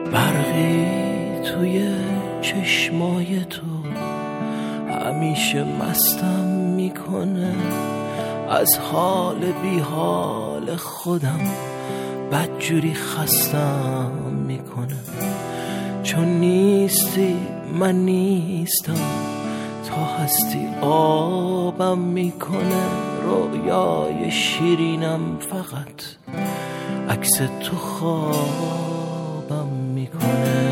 برقی توی چشمای تو همیشه مستم میکنه، از حال بی حال خودم بدجوری خستم میکنه. چون نیستی من نیستم، تا هستی آبم میکنه. رویای شیرینم فقط عکس تو خوابم میکنه.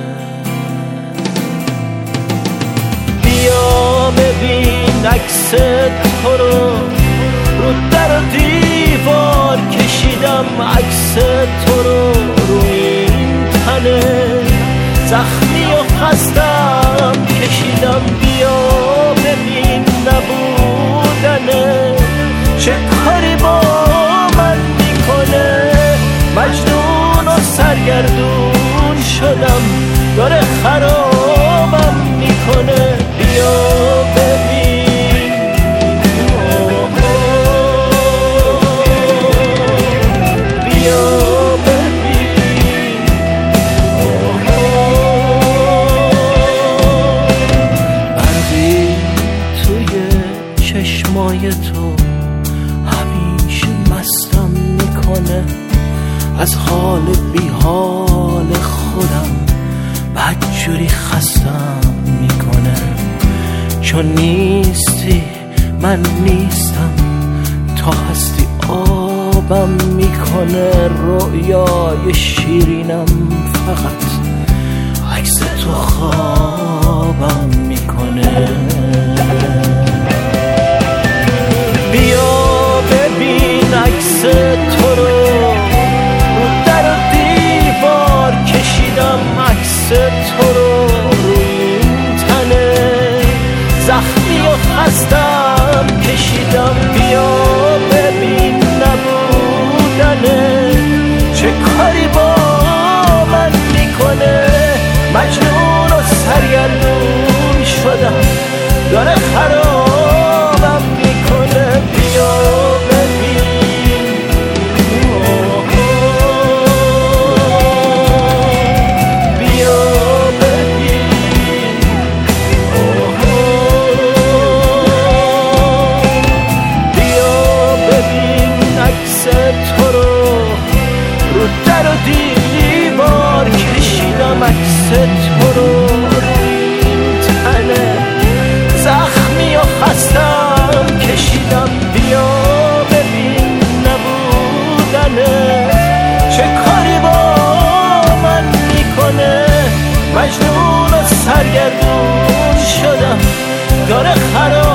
بیا ببین عکس تو رو در دیوار کشیدم، عکس تو رو روی این تنه زخمی و خستم کشیدم. بیا ببین نبودنه چه کاری با من میکنه. مجنون و سرگردون شدم، داره خرابم میکنه. بیا ببین بیا ببین برقی توی چشمای تو همیشه مستم میکنه، از حال بی حال خودم بدجوری خستم میکنه. چون نیستی من نیستم، تا هستی آبم میکنه. رویای شیرینم فقط عکس تو خوابم میکنه. بیا ببین عکس تو رو در دیوار کشیدم، عکس تو رو روی این تنه زخمی و خستم کشیدم. بیا ببین نبودنه چه کاری با من میکنه. مجنون و سرگردون شدم، داره خرابم میکنه. بیا دیوار کشیدم، عکس تو رو روی این تنه زخمی و خستم کشیدم. بیا ببین نبودنه چه کاری با من میکنه. مجنون و سرگردون شدم، داره خراب